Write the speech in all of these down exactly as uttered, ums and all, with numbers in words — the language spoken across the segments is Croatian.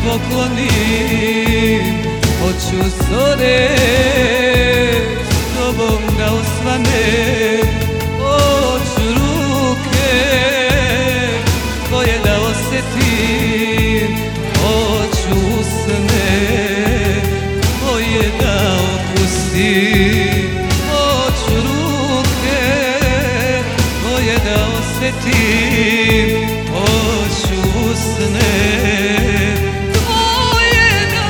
poklonim. Hoću zore s tobom da osvanem, hoću ruke tvoje da osjetim, hoću usne tvoje da opustim, hoću ruke tvoje da osjetim, hoću usne tvoje da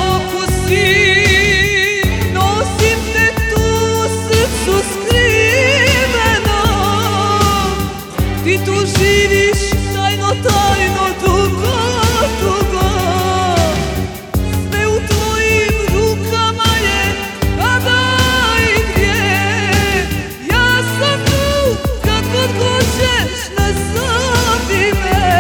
okusim. Nosim te tu u srcu skriveno, ti tu živiš tajno, tajno, dugo, dugo. Sve u tvojim rukama je, kada i gdje. Ja sam tu, kad god hoćeš, nazovi me.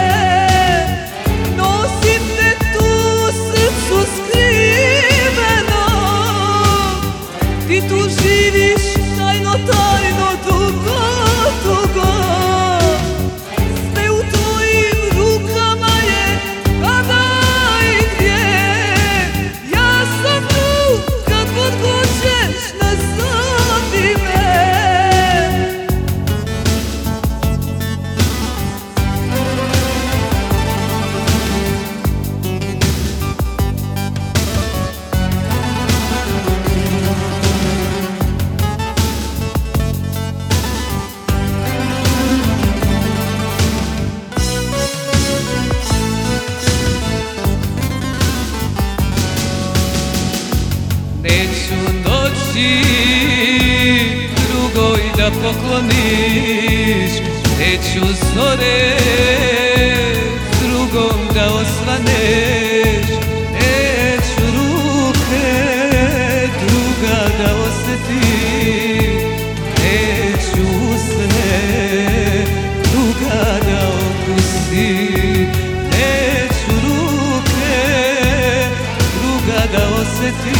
Nosim te tu u srcu skriveno, ti tu živiš tajno, tajno, dugo, dugo. Sve u tvojim rukama je, kada i gdje. Ja sam tu, kad god hoćeš, nazovi me. Neću doći drugoj da pokloniš, neću zore s drugom da osvaneš, neću ruke druga da osjetim, neću usne druga da opustim, neću ruke druga da osjetim,